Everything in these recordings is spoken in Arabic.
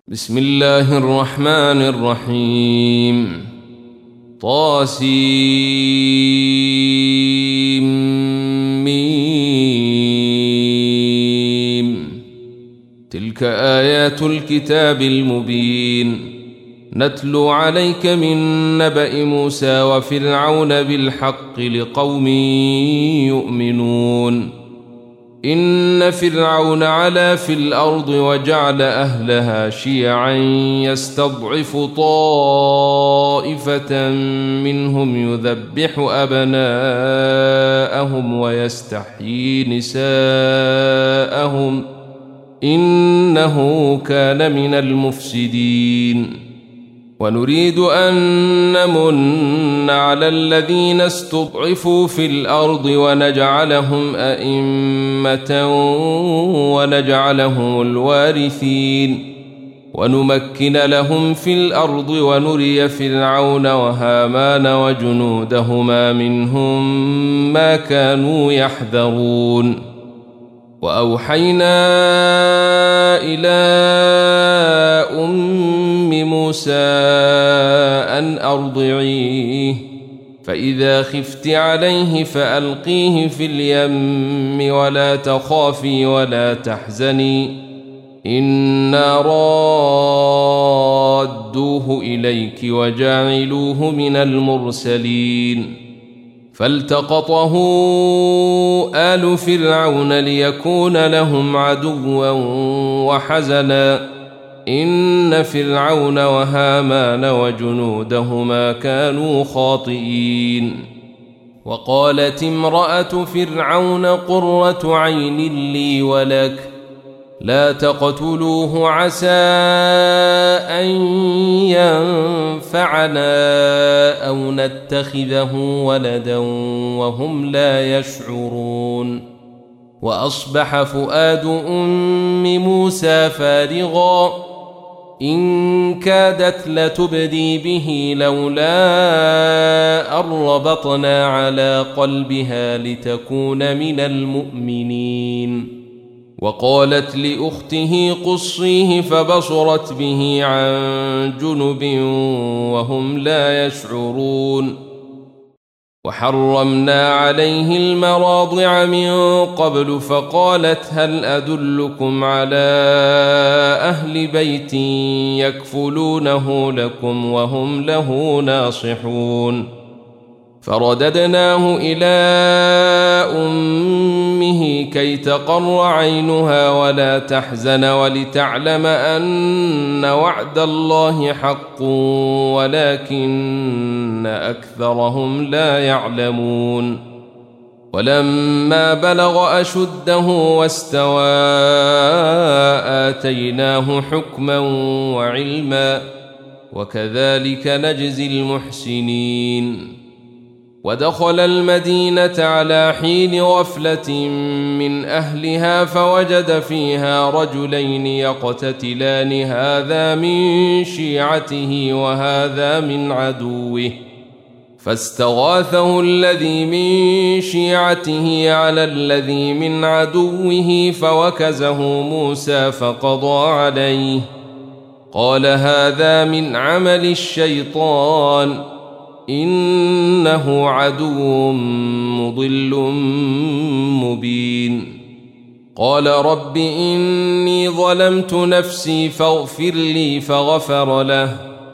بسم الله الرحمن الرحيم طاسيم. تلك آيات الكتاب المبين نتلو عليك من نبأ موسى وفرعون بالحق لقوم يؤمنون. إن فرعون علا في الأرض وجعل أهلها شيعا يستضعف طائفة منهم يذبح أبناءهم ويستحيي نساءهم إنه كان من المفسدين. ونريد أن نمن على الذين استضعفوا في الأرض ونجعلهم أئمة ونجعلهم الوارثين ونمكن لهم في الأرض ونري فرعون وهامان وجنودهما منهم ما كانوا يحذرون. وأوحينا إلى موسى أن أرضعيه فإذا خفت عليه فألقيه في اليم ولا تخافي ولا تحزني إنا رادوه إليك وجاعلوه من المرسلين. فالتقطه آل فرعون ليكون لهم عدوا وحزنا إن فرعون وهامان وجنودهما كانوا خاطئين. وقالت امرأة فرعون قرة عين لي ولك لا تقتلوه عسى أن ينفعنا أو نتخذه ولدا وهم لا يشعرون. وأصبح فؤاد أم موسى فارغا إن كادت لتبدي به لولا أن ربطنا على قلبها لتكون من المؤمنين. وقالت لأخته قصيه فبصرت به عن جنب وهم لا يشعرون. وحرمنا عليه المراضع من قبل فقالت هل أدلكم على أهل بيت يكفلونه لكم وهم له ناصحون. فرددناه إلى أمه كي تقر عينها ولا تحزن ولتعلم أن وعد الله حق ولكن أكثرهم لا يعلمون. ولما بلغ أشده واستوى آتيناه حكما وعلما وكذلك نجزي المحسنين. ودخل المدينة على حين غفلة من أهلها فوجد فيها رجلين يقتتلان هذا من شيعته وهذا من عدوه فاستغاثه الذي من شيعته على الذي من عدوه فوكزه موسى فقضى عليه قال هذا من عمل الشيطان إنه عدو مضل مبين. قال رب إني ظلمت نفسي فاغفر لي فغفر له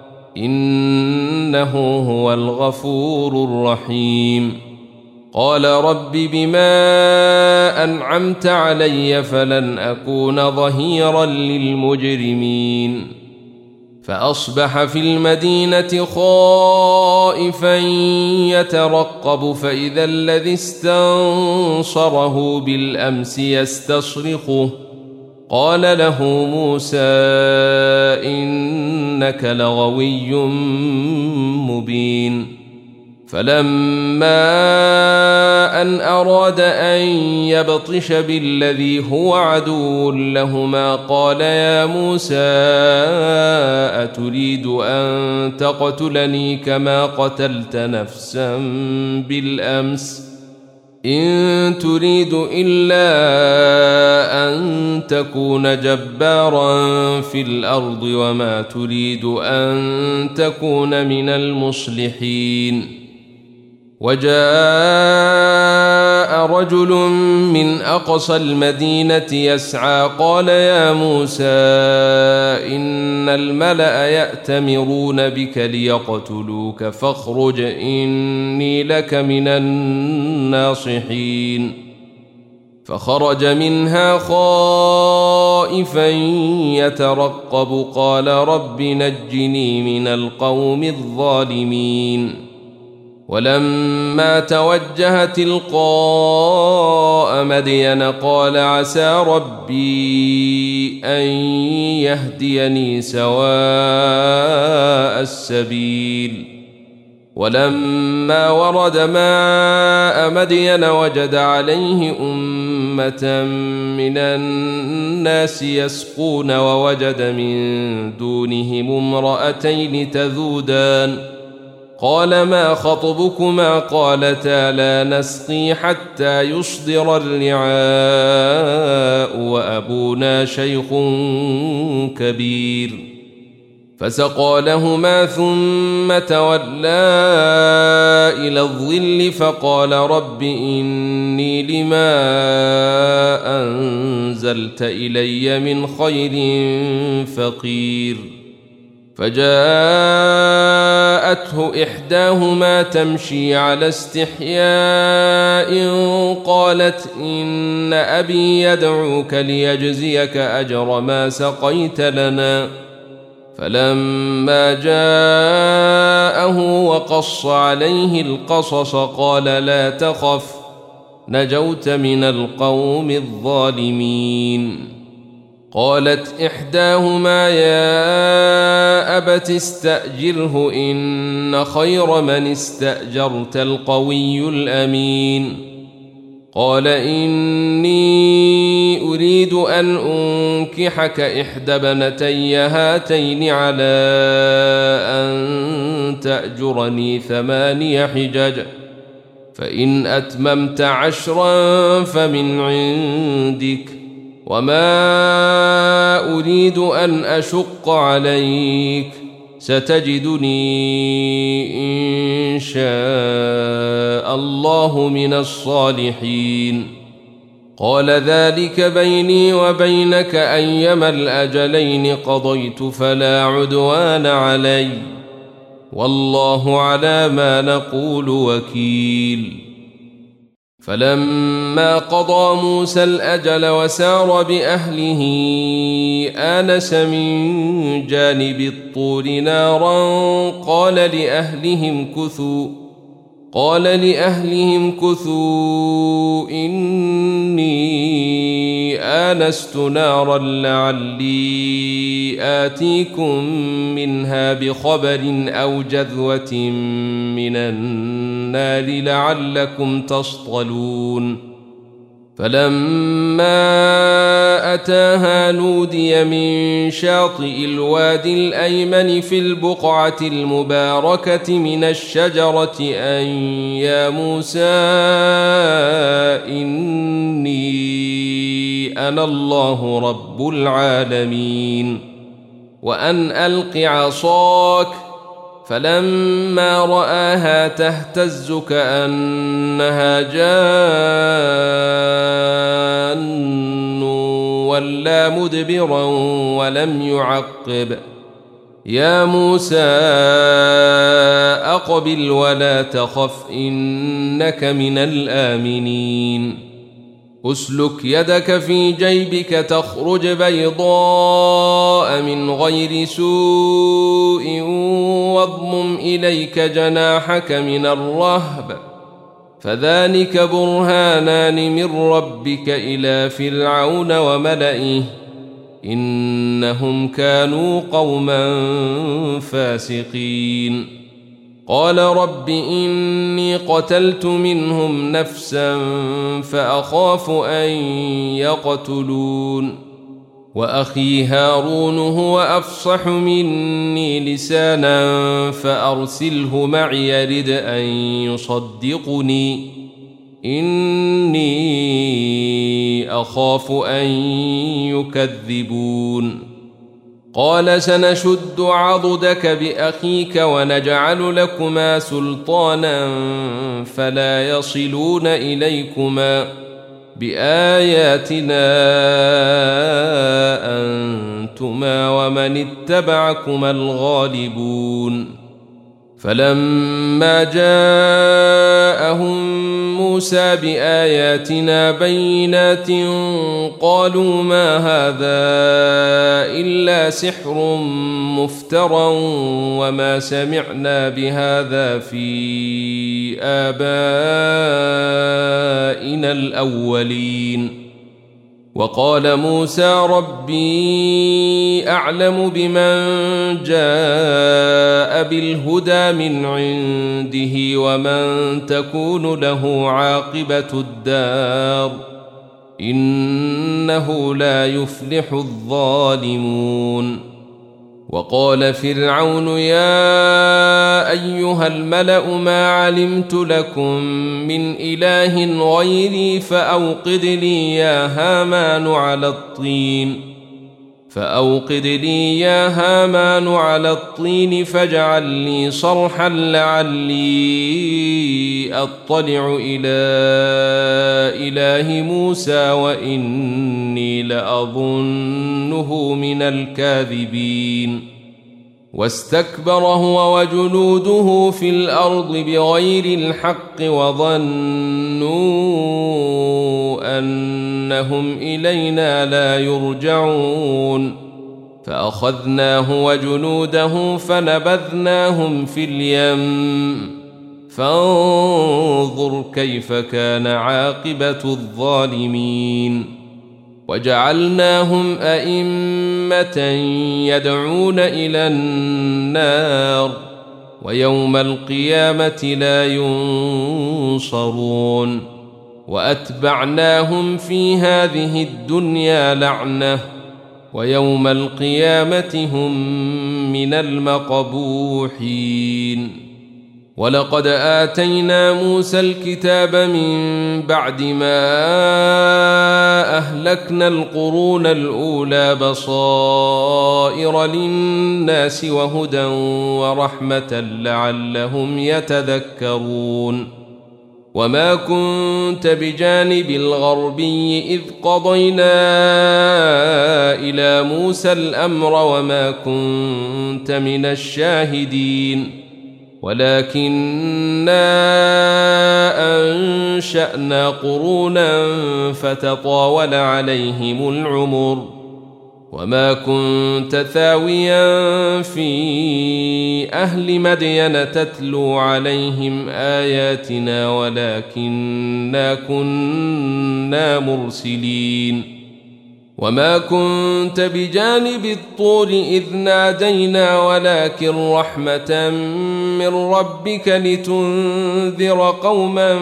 إنه هو الغفور الرحيم. قال رب بما أنعمت علي فلن أكون ظهيرا للمجرمين. فأصبح في المدينة خائفا يترقب فإذا الذي استنصره بالأمس يستصرخه قال له موسى إنك لغوي مبين. فلما أن أراد أن يبطش بالذي هو عدو لهما قال يا موسى أتريد أن تقتلني كما قتلت نفسا بالأمس إن تريد إلا أن تكون جبارا في الأرض وما تريد أن تكون من المصلحين. وجاء رجل من أقصى المدينة يسعى قال يا موسى إن الملأ يأتمرون بك ليقتلوك فاخرج إني لك من الناصحين. فخرج منها خائفا يترقب قال رب نجني من القوم الظالمين. ولما توجه تلقاء مدين قال عسى ربي أن يهديني سواء السبيل. ولما ورد ماء مدين وجد عليه أمة من الناس يسقون ووجد من دونهم امرأتين تذودان قال ما خطبكما قالتا لا نسقي حتى يصدر الرعاء وأبونا شيخ كبير. فسقى لهما ثم تولى إلى الظل فقال رب إني لما أنزلت إلي من خير فقير. فجاءته إحداهما تمشي على استحياء قالت إن أبي يدعوك ليجزيك أجر ما سقيت لنا. فلما جاءه وقص عليه القصص قال لا تخف نجوت من القوم الظالمين. قالت إحداهما يا أبت استأجره إن خير من استأجرت القوي الأمين. قال إني أريد أن أنكحك إحدى ابنتي هاتين على أن تأجرني 8 حجج فإن أتممت 10 فمن عندك وما أريد أن أشق عليك ستجدني إن شاء الله من الصالحين. قال ذلك بيني وبينك أيما الأجلين قضيت فلا عدوان علي والله على ما نقول وكيل. فلما قضى موسى الأجل وسار بأهله آنس من جانب الطور نارا قال لأهلهم كثوا إني آنست نارا لعلي آتيكم منها بخبر أو جذوة من النار لعلكم تصطلون. فلما أتاها نودي من شاطئ الوادي الأيمن في البقعة المباركة من الشجرة أن يا موسى إني أنا الله رب العالمين وأن ألق عصاك. فلما رآها تهتز كأنها جان ولا مدبرا ولم يعقب. يا موسى أقبل ولا تخف إنك من الآمنين. أسلك يدك في جيبك تخرج بيضاء من غير سوء واضمم إليك جناحك من الرهب فذلك برهانان من ربك إلى فرعون وملئه إنهم كانوا قوما فاسقين. قال رب إني قتلت منهم نفسا فأخاف أن يقتلون وأخي هارون هو أفصح مني لسانا فأرسله معي يرد أن يصدقني إني أخاف أن يكذبون قال سنشد عضدك بأخيك ونجعل لكما سلطانا فلا يصلون إليكما بآياتنا أنتما ومن اتبعكما الغالبون فلما جاءهم موسى بآياتنا بينات قالوا ما هذا إلا سحر مفترى وما سمعنا بهذا في آبائنا الأولين وقال موسى ربي أعلم بمن جاء بالهدى من عنده ومن تكون له عاقبة الدار إنه لا يفلح الظالمون وقال فرعون يا أيها الملأ ما علمت لكم من إله غيري فأوقد لي يا هامان على الطين فاجعل لي صرحا لعلي أطلع إلى إله موسى وإني لأظنه من الكاذبين واستكبر هو وجنوده في الأرض بغير الحق وظنوا أنهم إلينا لا يرجعون فأخذناه وجنوده فنبذناهم في اليم فانظر كيف كان عاقبة الظالمين وجعلناهم أئمة يدعون إلى النار ويوم القيامة لا ينصرون وأتبعناهم في هذه الدنيا لعنة ويوم القيامة هم من المقبوحين ولقد آتينا موسى الكتاب من بعد ما أهلكنا القرون الأولى بصائر للناس وهدى ورحمة لعلهم يتذكرون وما كنت بجانب الغربي إذ قضينا إلى موسى الأمر وما كنت من الشاهدين ولكننا أنشأنا قرونا فتطاول عليهم العمر وما كنت ثاويا في أهل مدين تتلو عليهم آياتنا ولكننا كنا مرسلين وما كنت بجانب الطور إذ نادينا ولكن رحمة من ربك لتنذر قوما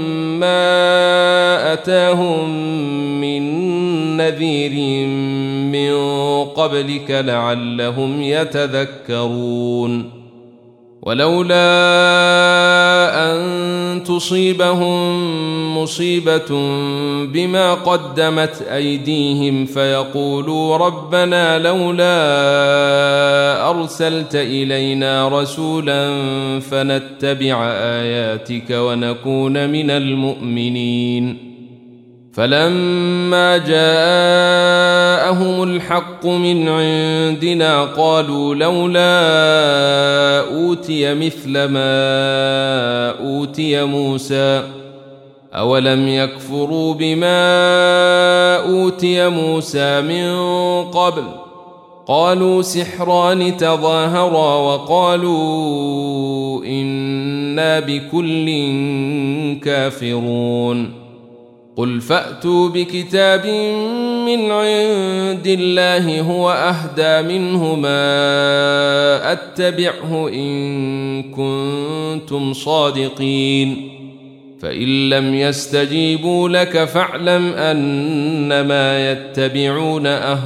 ما أتاهم من نذير من قبلك لعلهم يتذكرون ولولا أن تصيبهم مصيبة بما قدمت أيديهم فيقولوا ربنا لولا أرسلت إلينا رسولا فنتبع آياتك ونكون من المؤمنين فلما جاءهم الحق من عندنا قالوا لولا أوتي مثل ما أوتي موسى أولم يكفروا بما أوتي موسى من قبل قالوا سحران تظاهرا وقالوا إنا بكل كافرون قل فأتوا بكتاب من عند الله هو أهدى منهما أتبعه إن كنتم صادقين فإن لم يستجيبوا لك فاعلم أنما يتبعون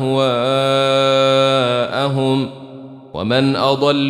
أهواءهم ومن أضل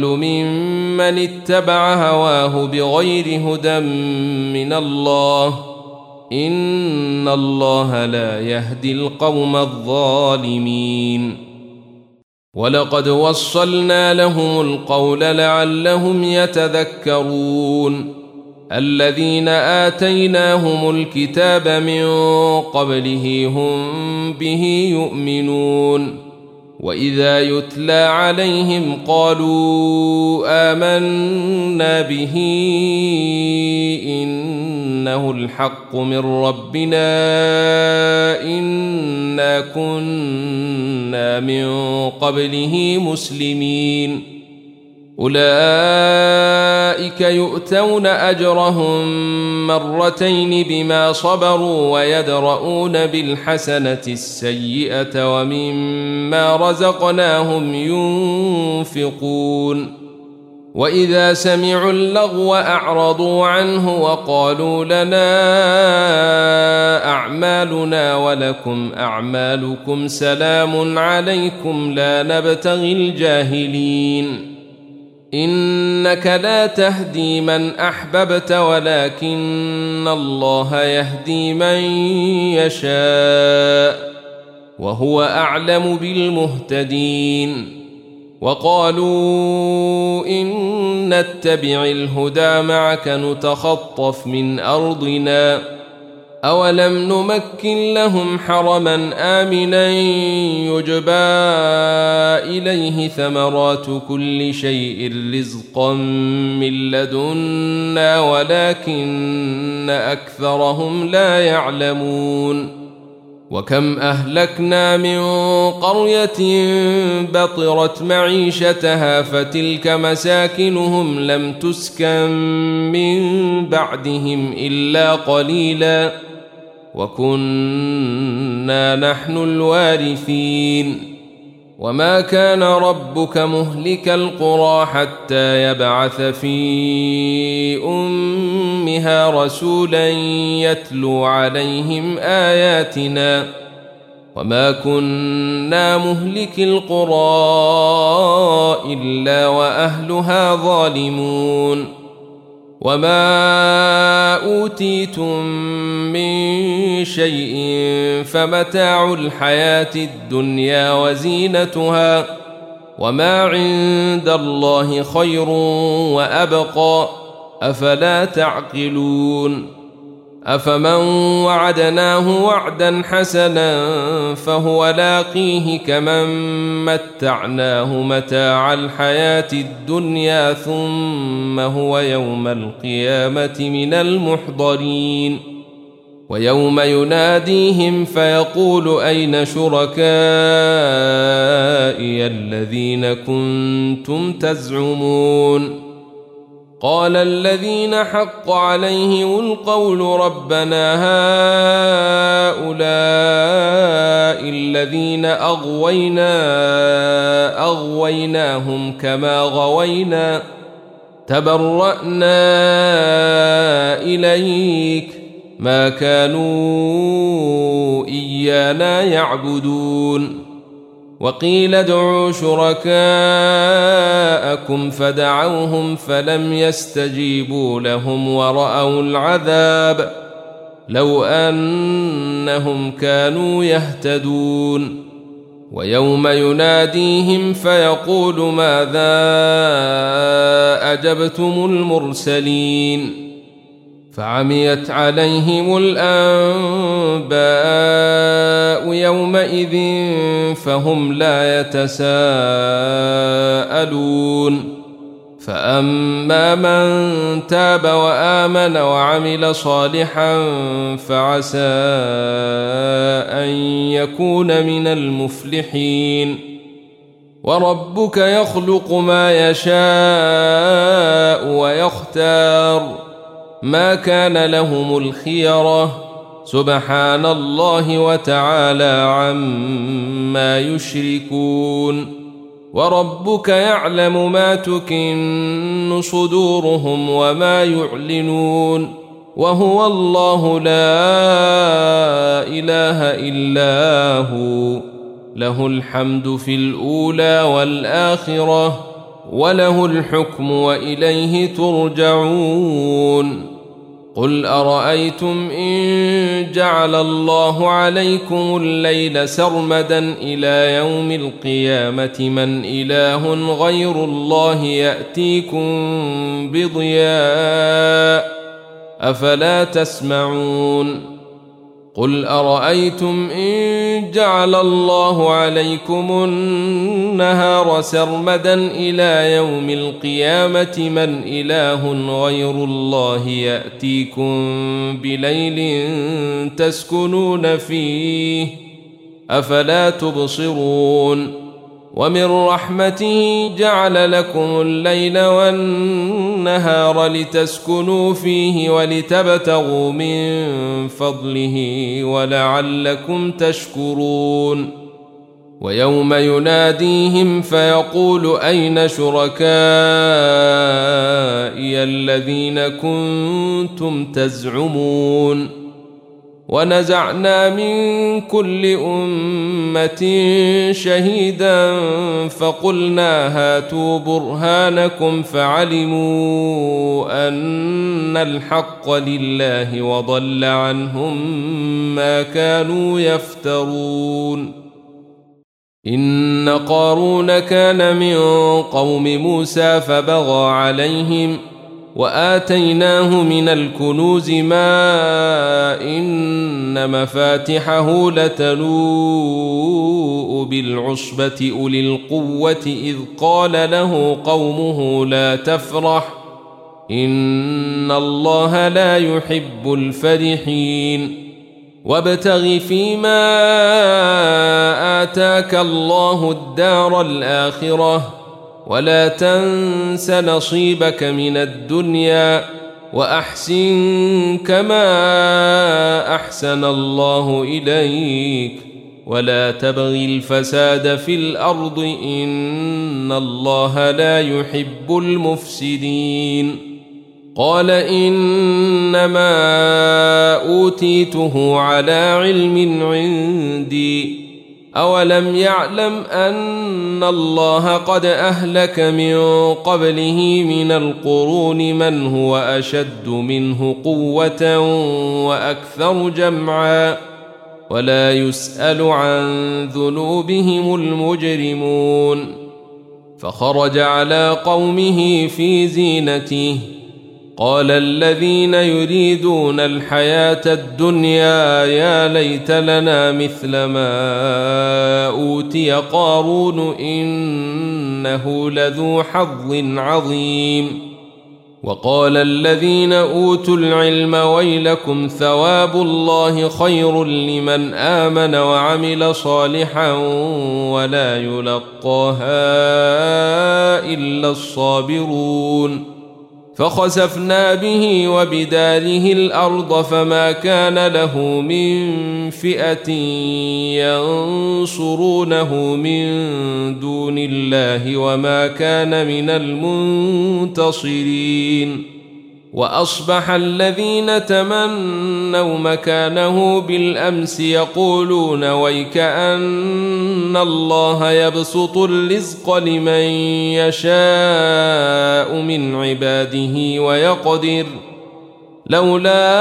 ممن اتبع هواه بغير هدى من الله إن الله لا يهدي القوم الظالمين ولقد وصلنا لهم القول لعلهم يتذكرون الذين آتيناهم الكتاب من قبله هم به يؤمنون وإذا يتلى عليهم قالوا آمنا به إنه الحق من ربنا إنا كنا من قبله مسلمين أولئك يؤتون أجرهم مرتين بما صبروا ويدرؤون بالحسنة السيئة ومما رزقناهم ينفقون وإذا سمعوا اللغو أعرضوا عنه وقالوا لنا أعمالنا ولكم أعمالكم سلام عليكم لا نبتغي الجاهلين إنك لا تهدي من أحببت ولكن الله يهدي من يشاء وهو أعلم بالمهتدين وقالوا إن نتبع الهدى معك نتخطف من أرضنا أولم نمكن لهم حرما آمنا يجبى إليه ثمرات كل شيء رزقا من لدنا ولكن أكثرهم لا يعلمون وكم أهلكنا من قرية بطرت معيشتها فتلك مساكنهم لم تسكن من بعدهم إلا قليلا وكنا نحن الوارثين وما كان ربك مهلك القرى حتى يبعث في أمها رسولا يتلو عليهم آياتنا وما كنا مهلك القرى إلا وأهلها ظالمون وما أوتيتم من شيء فمتاع الحياة الدنيا وزينتها وما عند الله خير وأبقى أفلا تعقلون أفمن وعدناه وعدا حسنا فهو لاقيه كمن متعناه متاع الحياة الدنيا ثم هو يوم القيامة من المحضرين ويوم يناديهم فيقول أين شركائي الذين كنتم تزعمون قال الذين حق عليهم القول ربنا هؤلاء الذين أغويناهم كما غوينا تبرأنا إليك ما كانوا إيانا يعبدون وقيل ادعوا شركاءكم فدعوهم فلم يستجيبوا لهم ورأوا العذاب لو أنهم كانوا يهتدون ويوم يناديهم فيقول ماذا أجبتم المرسلين فعميت عليهم الأنباء يومئذ فهم لا يتساءلون فأما من تاب وآمن وعمل صالحا فعسى أن يكون من المفلحين وربك يخلق ما يشاء ويختار ما كان لهم الخيرة سبحان الله وتعالى عما يشركون وربك يعلم ما تكن صدورهم وما يعلنون وهو الله لا إله إلا هو له الحمد في الأولى والآخرة وله الحكم وإليه ترجعون قل أرأيتم إن جعل الله عليكم الليل سرمدا إلى يوم القيامة من إله غير الله يأتيكم بضياء أفلا تسمعون قل أرأيتم إن جعل الله عليكم النهار سرمدا إلى يوم القيامة من إله غير الله يأتيكم بليل تسكنون فيه أفلا تبصرون ومن رحمته جعل لكم الليل والنهار لتسكنوا فيه ولتبتغوا من فضله ولعلكم تشكرون ويوم يناديهم فيقول أين شركائي الذين كنتم تزعمون ونزعنا من كل أمة شهيدا فقلنا هاتوا برهانكم فعلموا أن الحق لله وضل عنهم ما كانوا يفترون إن قارون كان من قوم موسى فبغى عليهم وآتيناه من الكنوز ما إن مفاتحه لتنوء بالعصبة أولي القوة إذ قال له قومه لا تفرح إن الله لا يحب الفرحين وابتغ فيما آتاك الله الدار الآخرة ولا تنس نصيبك من الدنيا وأحسن كما أحسن الله إليك ولا تبغ الفساد في الأرض إن الله لا يحب المفسدين قال إنما أوتيته على علم عندي أولم يعلم أن الله قد أهلك من قبله من القرون من هو أشد منه قوة وأكثر جمعا ولا يسأل عن ذنوبهم المجرمون فخرج على قومه في زينته قال الذين يريدون الحياة الدنيا يا ليت لنا مثل ما أوتي قارون إنه لذو حظ عظيم وقال الذين أوتوا العلم ويلكم ثواب الله خير لمن آمن وعمل صالحا ولا يلقاها إلا الصابرون فخسفنا به وبداره الأرض فما كان له من فئة ينصرونه من دون الله وما كان من المنتصرين وأصبح الذين تمنوا مكانه بالأمس يقولون ويكأن الله يبسط الرزق لمن يشاء من عباده ويقدر لولا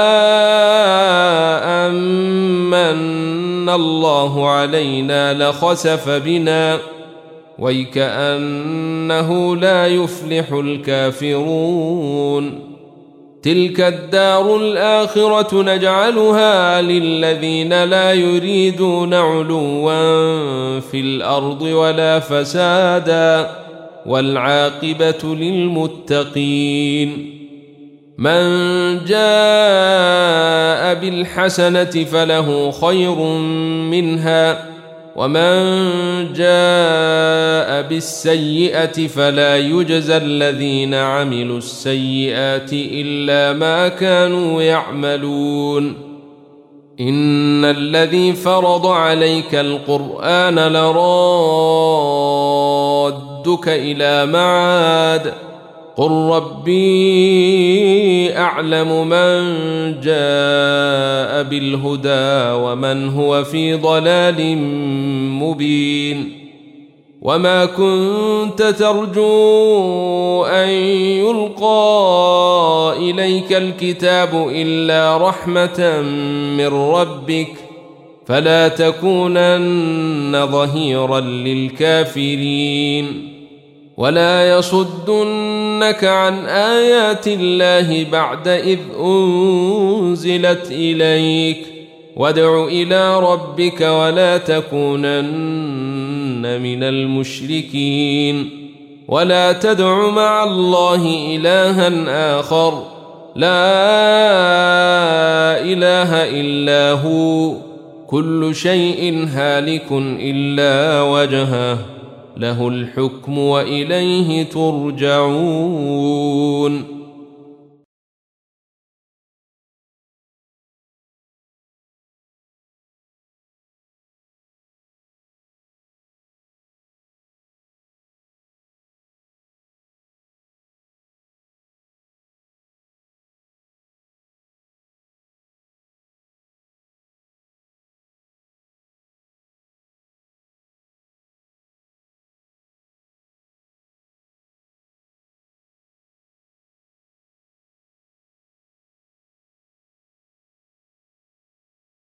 أمن الله علينا لخسف بنا ويكأنه لا يفلح الكافرون تلك الدار الآخرة نجعلها للذين لا يريدون علوا في الأرض ولا فسادا والعاقبة للمتقين من جاء بالحسنة فله خير منها ومن جاء بالسيئة فلا يجزى الذين عملوا السيئات إلا ما كانوا يعملون إن الذي فرض عليك القرآن لرادك إلى معاد قل ربي أعلم من جاء بالهدى ومن هو في ضلال مبين وما كنت ترجو أن يلقى إليك الكتاب إلا رحمة من ربك فلا تكونن ظهيرا للكافرين ولا يصدنك عن آيات الله بعد إذ أنزلت إليك وادع إلى ربك ولا تكونن من المشركين ولا تدع مع الله إلها آخر لا إله إلا هو كل شيء هالك إلا وجهه له الحكم وإليه ترجعون